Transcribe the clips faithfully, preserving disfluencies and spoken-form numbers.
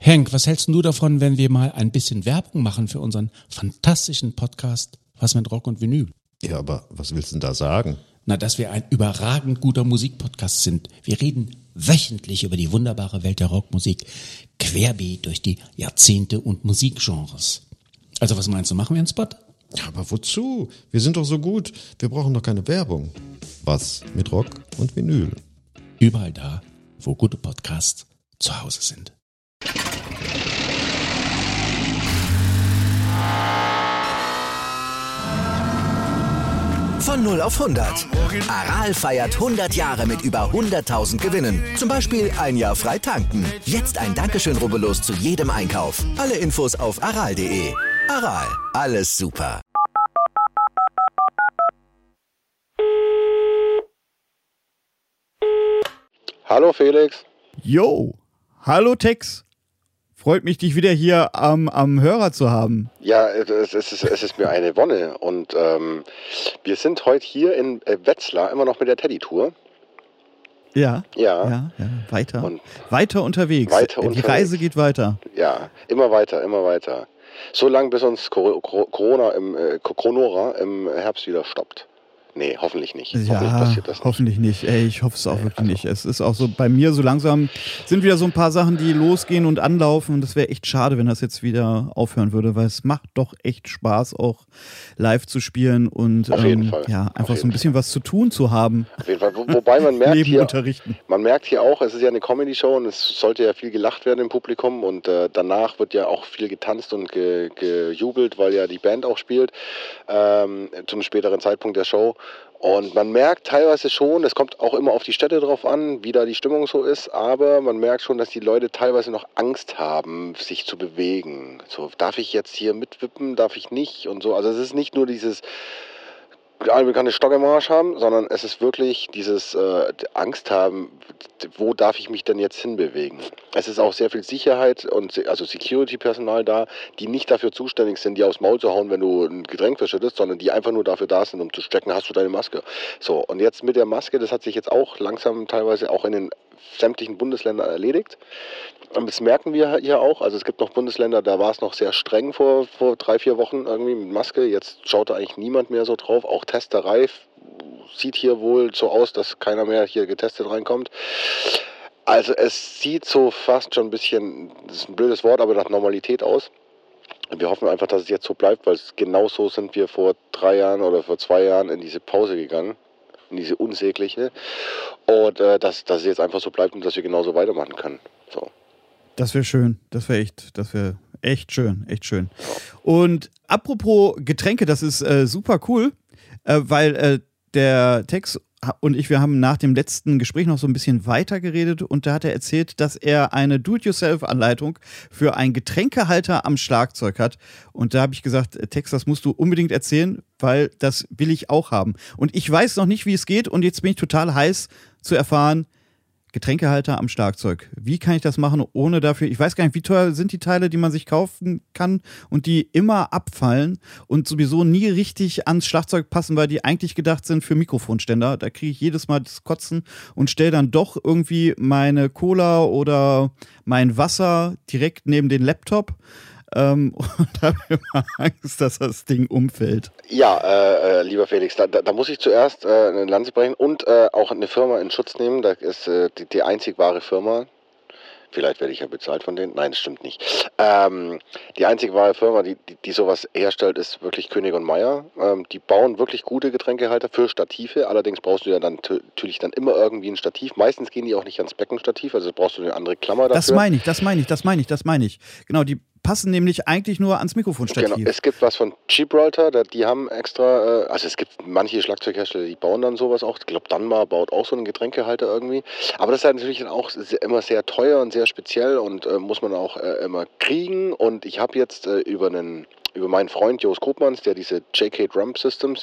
Henk, was hältst du davon, wenn wir mal ein bisschen Werbung machen für unseren fantastischen Podcast Was mit Rock und Vinyl? Ja, aber was willst du denn da sagen? Na, dass wir ein überragend guter Musikpodcast sind. Wir reden wöchentlich über die wunderbare Welt der Rockmusik, querbeet durch die Jahrzehnte und Musikgenres. Also was meinst du, machen wir einen Spot? Ja, aber wozu? Wir sind doch so gut. Wir brauchen doch keine Werbung. Was mit Rock und Vinyl? Überall da, wo gute Podcasts zu Hause sind. Von null auf hundert. Aral feiert hundert Jahre mit über hunderttausend Gewinnen. Zum Beispiel ein Jahr frei tanken. Jetzt ein Dankeschön, rubbellos zu jedem Einkauf. Alle Infos auf aral punkt de. Aral, alles super. Hallo Felix. Yo, hallo Tex. Freut mich, dich wieder hier am, am Hörer zu haben. Ja, es, es, ist, es ist mir eine Wonne und ähm, wir sind heute hier in äh, Wetzlar immer noch mit der Teddy-Tour. Ja, Ja. ja, ja, weiter. Und weiter unterwegs. weiter Die unterwegs. Reise geht weiter. Ja, immer weiter, immer weiter. So lange, bis uns Cor- Cor- Corona im äh, Corona im Herbst wieder stoppt. Nee, hoffentlich nicht. Hoffentlich Ja, passiert das nicht. hoffentlich nicht. Ey, ich hoffe es auch wirklich nicht. Es ist auch so, bei mir so langsam sind wieder so ein paar Sachen, die losgehen und anlaufen. Und das wäre echt schade, wenn das jetzt wieder aufhören würde, weil es macht doch echt Spaß, auch live zu spielen und Auf jeden ähm, Fall. ja, Auf einfach so jeden ein bisschen was zu tun zu haben. Auf jeden Fall. Wo, wobei man merkt Neben hier, unterrichten. man merkt hier auch, es ist ja eine Comedy-Show und es sollte ja viel gelacht werden im Publikum und äh, danach wird ja auch viel getanzt und ge, gejubelt, weil ja die Band auch spielt ähm, zum späteren Zeitpunkt der Show. Und man merkt teilweise schon, es kommt auch immer auf die Städte drauf an, wie da die Stimmung so ist, aber man merkt schon, dass die Leute teilweise noch Angst haben, sich zu bewegen. So, darf ich jetzt hier mitwippen, darf ich nicht und so. Also es ist nicht nur dieses alle bekannte Stock im Arsch haben, sondern es ist wirklich dieses äh, Angst haben, wo darf ich mich denn jetzt hinbewegen. Es ist auch sehr viel Sicherheit und se- also Security-Personal da, die nicht dafür zuständig sind, dir aufs Maul zu hauen, wenn du ein Getränk verschüttest, sondern die einfach nur dafür da sind, um zu checken, hast du deine Maske. So, und jetzt mit der Maske, das hat sich jetzt auch langsam teilweise auch in den sämtlichen Bundesländern erledigt. Und das merken wir hier auch. Also es gibt noch Bundesländer, da war es noch sehr streng vor, vor drei, vier Wochen irgendwie mit Maske. Jetzt schaut da eigentlich niemand mehr so drauf. Auch Testerei f- sieht hier wohl so aus, dass keiner mehr hier getestet reinkommt. Also es sieht so fast schon ein bisschen, das ist ein blödes Wort, aber nach Normalität aus. Und wir hoffen einfach, dass es jetzt so bleibt, weil es genau so sind wir vor drei Jahren oder vor zwei Jahren in diese Pause gegangen. In diese unsägliche. Und äh, dass, dass es jetzt einfach so bleibt und dass wir genauso weitermachen können. So. Das wäre schön. Das wäre echt, das wäre echt schön, echt schön. Und apropos Getränke, das ist äh, super cool, äh, weil äh, der Tex und ich, wir haben nach dem letzten Gespräch noch so ein bisschen weiter geredet und da hat er erzählt, dass er eine Do-it-yourself-Anleitung für einen Getränkehalter am Schlagzeug hat. Und da habe ich gesagt, äh, Tex, das musst du unbedingt erzählen, weil das will ich auch haben. Und ich weiß noch nicht, wie es geht und jetzt bin ich total heiß zu erfahren, Getränkehalter am Schlagzeug. Wie kann ich das machen, ohne dafür, ich weiß gar nicht, wie teuer sind die Teile, die man sich kaufen kann und die immer abfallen und sowieso nie richtig ans Schlagzeug passen, weil die eigentlich gedacht sind für Mikrofonständer. Da kriege ich jedes Mal das Kotzen und stelle dann doch irgendwie meine Cola oder mein Wasser direkt neben den Laptop. Ähm, und habe immer Angst, dass das Ding umfällt. Ja, äh, äh, lieber Felix, da, da, da muss ich zuerst äh, eine Lanze brechen und äh, auch eine Firma in Schutz nehmen. Das ist äh, die, die einzig wahre Firma. Vielleicht werde ich ja bezahlt von denen. Nein, das stimmt nicht. Ähm, die einzig wahre Firma, die, die, die sowas herstellt, ist wirklich König und Meier. Ähm, die bauen wirklich gute Getränkehalter für Stative. Allerdings brauchst du ja dann t- natürlich dann immer irgendwie ein Stativ. Meistens gehen die auch nicht ans Beckenstativ, also brauchst du eine andere Klammer dafür. Das meine ich, das meine ich, das meine ich, das meine ich. Genau, die passen nämlich eigentlich nur ans Mikrofonstativ. Genau, es gibt was von Gibraltar, da- die haben extra, äh, also es gibt manche Schlagzeughersteller, die bauen dann sowas auch. Ich glaube, Danmar baut auch so einen Getränkehalter irgendwie. Aber das ist halt natürlich dann auch sehr, immer sehr teuer und sehr speziell und äh, muss man auch äh, immer kriegen. Und ich habe jetzt äh, über einen über meinen Freund Jos Koopmans, der diese J K Drum Systems, ihr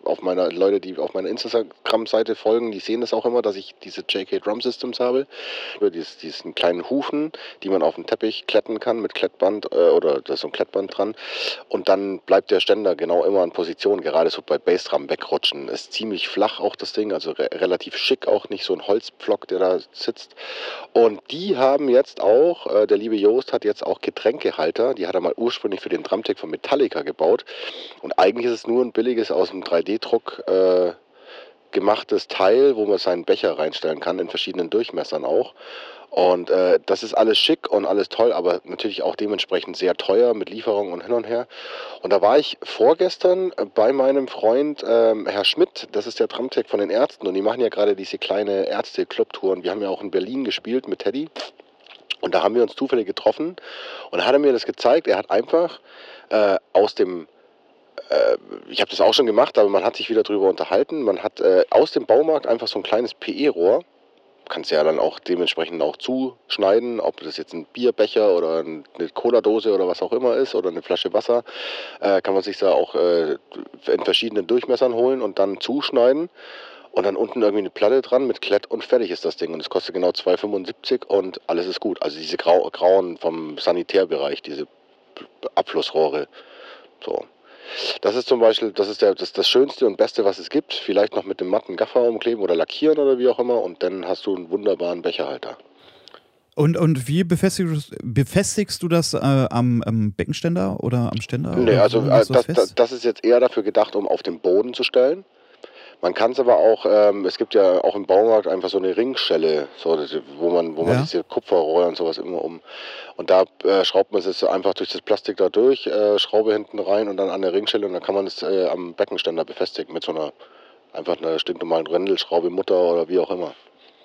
auf meiner, Leute, die auf meiner Instagram-Seite folgen, die sehen das auch immer, dass ich diese J K Drum Systems habe. Über dieses, diesen kleinen Hufen, die man auf den Teppich kletten kann mit Klettband äh, oder da ist so ein Klettband dran. Und dann bleibt der Ständer genau immer in Position, gerade so bei Bassdrum wegrutschen. Ist ziemlich flach auch das Ding, also re- relativ schick auch, nicht so ein Holzpflock, der da sitzt. Und die haben jetzt auch, äh, der liebe Joost hat jetzt auch Getränkehalter, die hat er mal ursprünglich für den Drumtech von Metallica gebaut. Und eigentlich ist es nur ein billiges aus dem drei D Druck äh, gemachtes Teil, wo man seinen Becher reinstellen kann, in verschiedenen Durchmessern auch. Und äh, das ist alles schick und alles toll, aber natürlich auch dementsprechend sehr teuer mit Lieferung und hin und her. Und da war ich vorgestern bei meinem Freund ähm, Herr Schmidt, das ist der Drumtech von den Ärzten und die machen ja gerade diese kleine Ärzte-Club-Touren. Wir haben ja auch in Berlin gespielt mit Teddy. Und da haben wir uns zufällig getroffen und da hat er mir das gezeigt. Er hat einfach äh, aus dem, äh, ich habe das auch schon gemacht, aber man hat sich wieder drüber unterhalten. Man hat äh, aus dem Baumarkt einfach so ein kleines P E-Rohr, kannst ja dann auch dementsprechend auch zuschneiden, ob das jetzt ein Bierbecher oder eine Cola-Dose oder was auch immer ist oder eine Flasche Wasser, äh, kann man sich da auch äh, in verschiedenen Durchmessern holen und dann zuschneiden. Und dann unten irgendwie eine Platte dran mit Klett und fertig ist das Ding. Und es kostet genau zwei fünfundsiebzig und alles ist gut. Also diese Grau, grauen vom Sanitärbereich, diese Abflussrohre. So. Das ist zum Beispiel, das ist der, das, das Schönste und Beste, was es gibt. Vielleicht noch mit dem matten Gaffer umkleben oder lackieren oder wie auch immer. Und dann hast du einen wunderbaren Becherhalter. Und, und wie befestigst, befestigst du das äh, am, am Beckenständer oder am Ständer? Nee, also äh, das, das, das ist jetzt eher dafür gedacht, um auf den Boden zu stellen. Man kann es aber auch, ähm, es gibt ja auch im Baumarkt einfach so eine Ringschelle, so, wo man, wo man Ja. diese Kupferrohre und sowas immer um. Und da äh, schraubt man es einfach durch das Plastik da durch, äh, Schraube hinten rein und dann an der Ringschelle und dann kann man es äh, am Beckenständer befestigen mit so einer, einfach einer stinknormalen Rändelschraube, Mutter oder wie auch immer.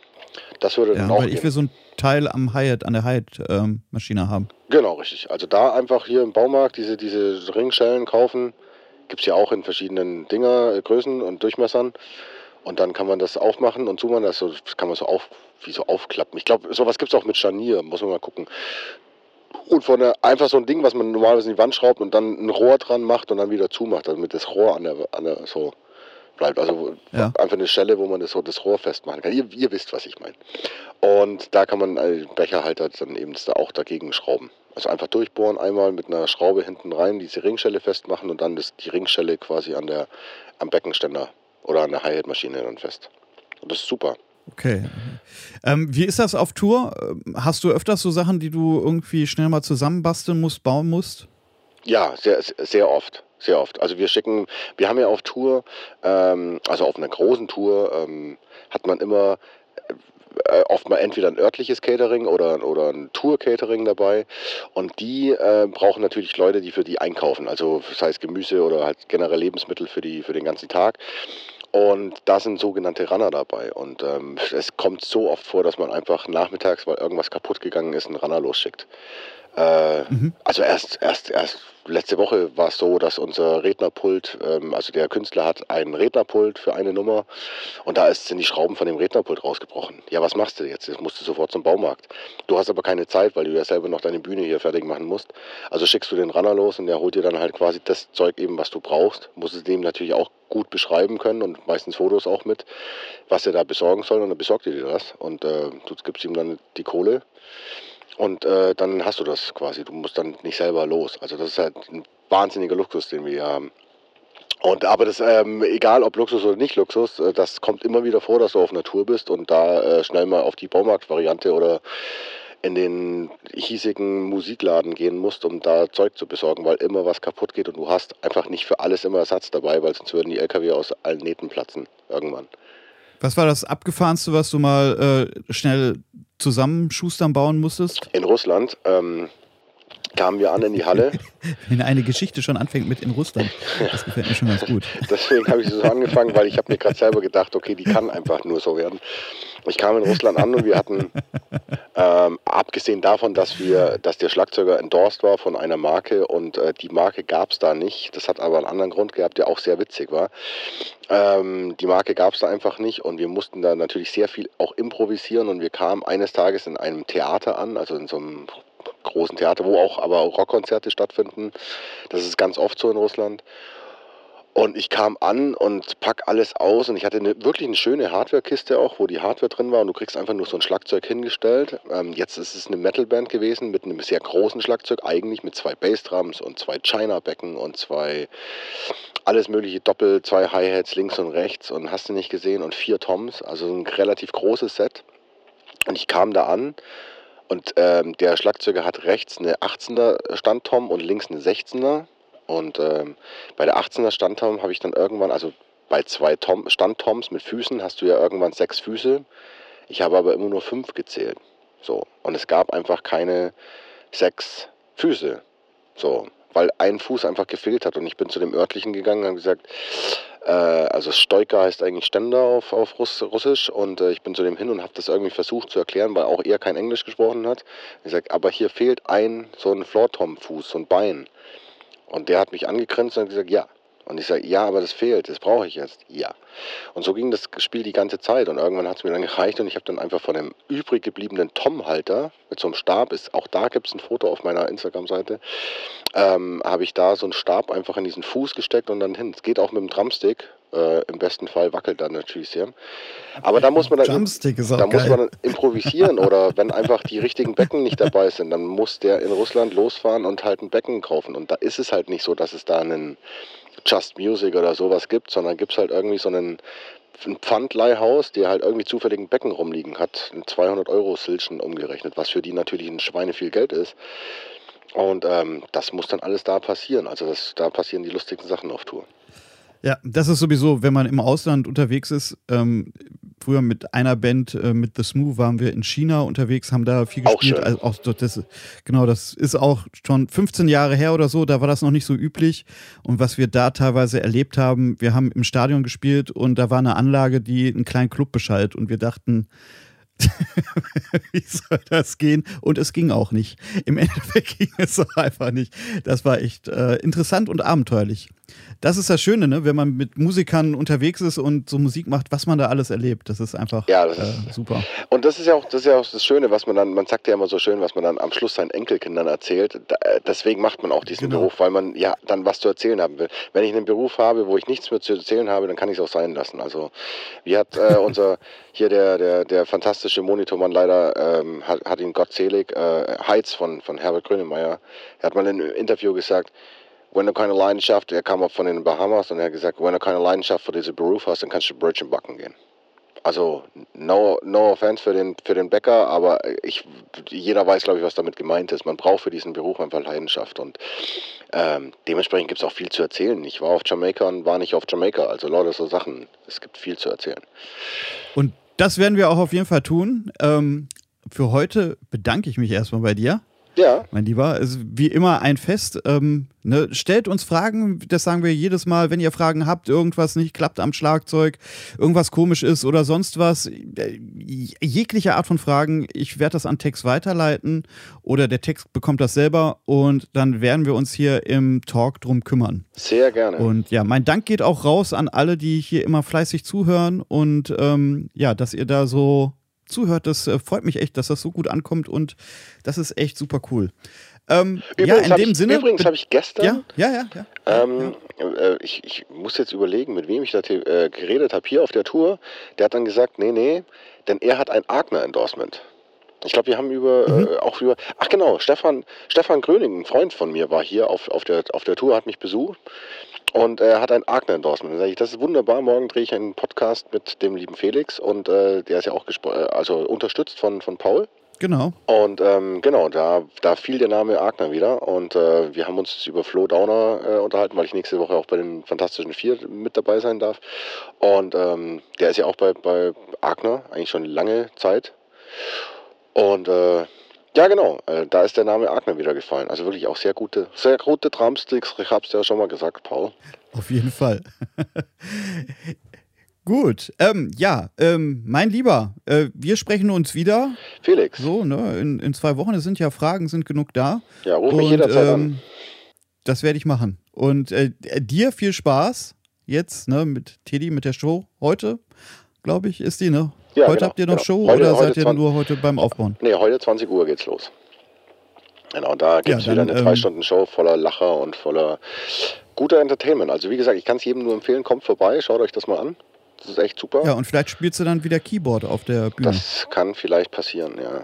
Das würde dann Ja, auch weil ich gehen. will so ein Teil am Hyatt, an der Hyatt-Maschine haben. Genau, richtig. Also da einfach hier im Baumarkt diese, diese Ringschellen kaufen. Gibt es ja auch in verschiedenen Dinger, äh, Größen und Durchmessern. Und dann kann man das aufmachen und zumachen. Das, so, das kann man so auf, wie so aufklappen. Ich glaube, sowas gibt es auch mit Scharnier. Muss man mal gucken. Und von der, einfach so ein Ding, was man normalerweise in die Wand schraubt und dann ein Rohr dran macht und dann wieder zumacht, damit das Rohr an der, an der so bleibt. Also Ja. einfach eine Stelle, wo man das, so das Rohr festmachen kann. Ihr, ihr wisst, was ich meine. Und da kann man einen Becherhalter dann eben das da auch dagegen schrauben. Also einfach durchbohren, einmal mit einer Schraube hinten rein, diese Ringschelle festmachen und dann das, die Ringschelle quasi an der, am Beckenständer oder an der Hi-Hat-Maschine dann fest. Und das ist super. Okay. Ähm, wie ist das auf Tour? Ähm, Hast du öfters so Sachen, die du irgendwie schnell mal zusammenbasteln musst, bauen musst? Ja, sehr, sehr oft. Sehr oft. Also wir schicken, wir haben ja auf Tour, ähm, also auf einer großen Tour, ähm, hat man immer äh, oft mal entweder ein örtliches Catering oder, oder ein Tour-Catering dabei. Und die äh, brauchen natürlich Leute, die für die einkaufen. Also sei es Gemüse oder halt generell Lebensmittel für, die, für den ganzen Tag. Und da sind sogenannte Runner dabei. Und ähm, es kommt so oft vor, dass man einfach nachmittags, weil irgendwas kaputt gegangen ist, einen Runner losschickt. Äh, Mhm. Also erst, erst, erst letzte Woche war es so, dass unser Rednerpult, ähm, also der Künstler hat ein Rednerpult für eine Nummer und da ist, sind die Schrauben von dem Rednerpult rausgebrochen. Ja, was machst du jetzt? Jetzt musst du sofort zum Baumarkt. Du hast aber keine Zeit, weil du ja selber noch deine Bühne hier fertig machen musst. Also schickst du den Runner los und der holt dir dann halt quasi das Zeug eben, was du brauchst. Musst es dem natürlich auch gut beschreiben können und meistens Fotos auch mit, was er da besorgen soll und dann besorgt er dir das und äh, du gibst ihm dann die Kohle. Und äh, dann hast du das quasi. Du musst dann nicht selber los. Also das ist halt ein wahnsinniger Luxus, den wir hier haben. Und aber das, ähm, egal ob Luxus oder nicht Luxus, äh, das kommt immer wieder vor, dass du auf einer Tour bist und da äh, schnell mal auf die Baumarktvariante oder in den hiesigen Musikladen gehen musst, um da Zeug zu besorgen, weil immer was kaputt geht und du hast einfach nicht für alles immer Ersatz dabei, weil sonst würden die L K W aus allen Nähten platzen irgendwann. Was war das Abgefahrenste, was du mal äh, schnell zusammenschustern bauen musstest? In Russland ähm, kamen wir an in die Halle. Wenn eine Geschichte schon anfängt mit in Russland. Das gefällt mir schon ganz gut. Deswegen habe ich so angefangen, weil ich habe mir gerade selber gedacht, okay, die kann einfach nur so werden. Ich kam in Russland an und wir hatten, ähm, abgesehen davon, dass wir, dass der Schlagzeuger endorsed war von einer Marke und äh, die Marke gab es da nicht. Das hat aber einen anderen Grund gehabt, der auch sehr witzig war. Ähm, die Marke gab es da einfach nicht und wir mussten da natürlich sehr viel auch improvisieren und wir kamen eines Tages in einem Theater an, also in so einem großen Theater, wo auch aber auch Rockkonzerte stattfinden. Das ist ganz oft so in Russland. Und ich kam an und pack alles aus und ich hatte eine, wirklich eine schöne Hardware-Kiste auch, wo die Hardware drin war und du kriegst einfach nur so ein Schlagzeug hingestellt. Ähm, jetzt ist es eine Metalband gewesen mit einem sehr großen Schlagzeug, eigentlich mit zwei Bassdrums und zwei China-Becken und zwei, alles mögliche Doppel, zwei Hi-Hats links und rechts und hast du nicht gesehen und vier Toms, also ein relativ großes Set. Und ich kam da an und ähm, der Schlagzeuger hat rechts eine achtzehner Standtom und links eine sechzehner. Und ähm, bei der achtzehner Standtom habe ich dann irgendwann, also bei zwei Tom, Standtoms mit Füßen hast du ja irgendwann sechs Füße. Ich habe aber immer nur fünf gezählt. So. Und es gab einfach keine sechs Füße. So. Weil ein Fuß einfach gefehlt hat. Und ich bin zu dem örtlichen gegangen und habe gesagt, äh, also Stoika heißt eigentlich Ständer auf, auf Russ, Russisch. Und äh, ich bin zu dem hin und habe das irgendwie versucht zu erklären, weil auch er kein Englisch gesprochen hat. Ich sage, aber hier fehlt ein, so ein Floor-Tom-Fuß, so ein Bein. Und der hat mich angegrinst und hat gesagt, ja. Und ich sage, ja, aber das fehlt, das brauche ich jetzt. Ja. Und so ging das Spiel die ganze Zeit. Und irgendwann hat es mir dann gereicht und ich habe dann einfach von dem übrig gebliebenen Tom-Halter mit so einem Stab, ist, auch da gibt es ein Foto auf meiner Instagram-Seite, ähm, habe ich da so einen Stab einfach in diesen Fuß gesteckt und dann hin. Es geht auch mit dem Drumstick. Äh, Im besten Fall wackelt dann natürlich sehr. Aber da muss man dann, Drumstick ist auch da geil. muss man dann improvisieren oder wenn einfach die richtigen Becken nicht dabei sind, dann muss der in Russland losfahren und halt ein Becken kaufen. Und da ist es halt nicht so, dass es da einen Just Music oder sowas gibt, sondern gibt es halt irgendwie so einen ein Pfandleihhaus, der halt irgendwie zufällig ein Becken rumliegen hat, ein zweihundert Euro Silchen umgerechnet, was für die natürlich ein Schweine viel Geld ist. Und ähm, das muss dann alles da passieren. Also das, da passieren die lustigsten Sachen auf Tour. Ja, das ist sowieso, wenn man im Ausland unterwegs ist. Ähm, früher mit einer Band, äh, mit The Smooth, waren wir in China unterwegs, haben da viel Auch gespielt. schön. Also auch das, genau, das ist auch schon fünfzehn Jahre her oder so, da war das noch nicht so üblich. Und was wir da teilweise erlebt haben, wir haben im Stadion gespielt und da war eine Anlage, die einen kleinen Club beschallt und wir dachten, wie soll das gehen? Und es ging auch nicht. Im Endeffekt ging es auch einfach nicht. Das war echt äh, interessant und abenteuerlich. Das ist das Schöne, ne? Wenn man mit Musikern unterwegs ist und so Musik macht, was man da alles erlebt. Das ist einfach Ja, das äh, ist, super. Und das ist ja auch das ist ja auch das Schöne, was man dann, man sagt ja immer so schön, was man dann am Schluss seinen Enkelkindern erzählt. Da, deswegen macht man auch diesen Genau. Beruf, weil man ja dann was zu erzählen haben will. Wenn ich einen Beruf habe, wo ich nichts mehr zu erzählen habe, dann kann ich es auch sein lassen. Also wie hat äh, unser hier der, der, der fantastische Monitormann leider, ähm, hat, hat ihn gottselig, äh, Heiz von, von Herbert Grönemeyer, er hat mal in einem Interview gesagt, wenn du keine Leidenschaft, er kam auch von den Bahamas und er hat gesagt, wenn du keine Leidenschaft für diesen Beruf hast, dann kannst du Brötchen backen gehen. Also no, no offense für den, für den Bäcker, aber ich, jeder weiß, glaube ich, was damit gemeint ist. Man braucht für diesen Beruf einfach Leidenschaft und ähm, dementsprechend gibt es auch viel zu erzählen. Ich war auf Jamaika und war nicht auf Jamaika, also lauter so Sachen. Es gibt viel zu erzählen. Und das werden wir auch auf jeden Fall tun. Ähm, für heute bedanke ich mich erstmal bei dir. Ja. Mein Lieber, es ist wie immer ein Fest. Ähm, ne, stellt uns Fragen, das sagen wir jedes Mal, wenn ihr Fragen habt, irgendwas nicht klappt am Schlagzeug, irgendwas komisch ist oder sonst was, äh, jegliche Art von Fragen, ich werde das an Tex weiterleiten oder der Tex bekommt das selber und dann werden wir uns hier im Talk drum kümmern. Sehr gerne. Und ja, mein Dank geht auch raus an alle, die hier immer fleißig zuhören und ähm, ja, dass ihr da so zuhört, das äh, freut mich echt, dass das so gut ankommt und das ist echt super cool. Ähm, ja, Übrigens in habe dem ich, Sinne. übrigens habe ich gestern, Ja, ja, ja. ja. ähm, äh, ich, ich muss jetzt überlegen, mit wem ich da äh, geredet habe hier auf der Tour. Der hat dann gesagt, nee, nee, denn er hat ein Agner-Endorsement. Ich glaube, wir haben über, Mhm. äh, auch über, ach genau, Stefan, Stefan Gröning, ein Freund von mir, war hier auf, auf, der, auf der Tour, hat mich besucht und er hat ein Agner-Endorsement. Da sage ich, das ist wunderbar, morgen drehe ich einen Podcast mit dem lieben Felix und äh, der ist ja auch gespro- äh, also unterstützt von, von Paul. Genau. Und ähm, genau, da, da fiel der Name Agner wieder und äh, wir haben uns über Flo Downer äh, unterhalten, weil ich nächste Woche auch bei den Fantastischen Vier mit dabei sein darf. Und ähm, der ist ja auch bei, bei Agner, eigentlich schon lange Zeit. Und äh, ja genau, äh, da ist der Name Agner wieder gefallen. Also wirklich auch sehr gute, sehr gute Drumsticks, ich hab's ja schon mal gesagt, Paul. Auf jeden Fall. Gut, ähm, ja, ähm, mein Lieber, äh, wir sprechen uns wieder. Felix, So, ne, in, in zwei Wochen, es sind ja Fragen, sind genug da. ja, ruf mich Und, jederzeit an. ähm, das werde ich machen. Und äh, dir viel Spaß jetzt, ne, mit Teddy, mit der Show heute, glaube ich, ist die, ne? Ja, heute genau, habt ihr noch genau. Show Heute- oder heute seid ihr zwanzig nur heute beim Aufbauen? Nee, heute zwanzig Uhr geht's los. Genau, da gibt es Ja, wieder dann, eine ähm, zwei Stunden Show voller Lacher und voller guter Entertainment. Also wie gesagt, ich kann es jedem nur empfehlen, kommt vorbei, schaut euch das mal an. Das ist echt super. Ja, und vielleicht spielst du dann wieder Keyboard auf der Bühne. Das kann vielleicht passieren, ja.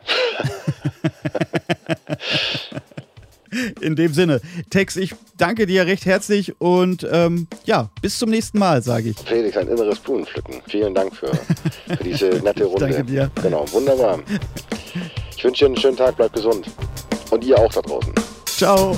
In dem Sinne, Tex, ich danke dir recht herzlich und ähm, ja, bis zum nächsten Mal, sage ich. Felix, ein inneres Blumenpflücken. Vielen Dank für, für diese nette Runde. Danke dir. Genau, wunderbar. Ich wünsche dir einen schönen Tag, bleib gesund. Und ihr auch da draußen. Ciao.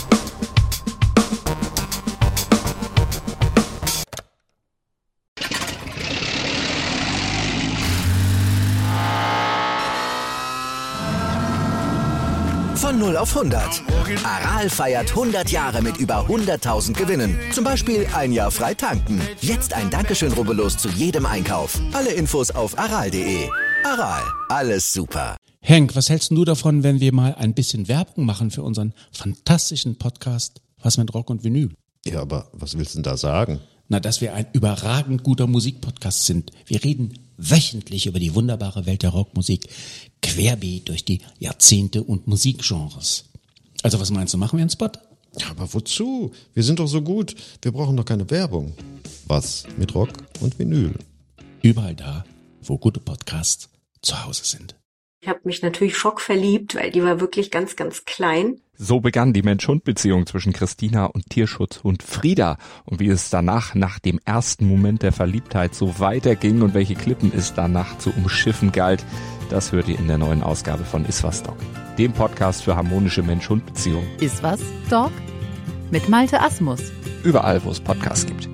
Von null auf hundert. Aral feiert hundert Jahre mit über hunderttausend Gewinnen. Zum Beispiel ein Jahr frei tanken. Jetzt ein Dankeschön, rubbellos zu jedem Einkauf. Alle Infos auf aral punkt de. Aral, alles super. Henk, was hältst du davon, wenn wir mal ein bisschen Werbung machen für unseren fantastischen Podcast Was mit Rock und Vinyl? Ja, aber was willst du denn da sagen? Na, dass wir ein überragend guter Musikpodcast sind. Wir reden wöchentlich über die wunderbare Welt der Rockmusik, querbeet durch die Jahrzehnte und Musikgenres. Also was meinst du, machen wir einen Spot? Ja, aber wozu? Wir sind doch so gut. Wir brauchen doch keine Werbung. Was mit Rock und Vinyl? Überall da, wo gute Podcasts zu Hause sind. Ich habe mich natürlich schockverliebt, weil die war wirklich ganz, ganz klein. So begann die Mensch-Hund-Beziehung zwischen Christina und Tierschutzhund Frieda. Und wie es danach, nach dem ersten Moment der Verliebtheit, so weiterging und welche Klippen es danach zu umschiffen galt, das hört ihr in der neuen Ausgabe von Iswas Dog, dem Podcast für harmonische Mensch-Hund-Beziehungen. Iswas Dog? Mit Malte Asmus. Überall, wo es Podcasts gibt.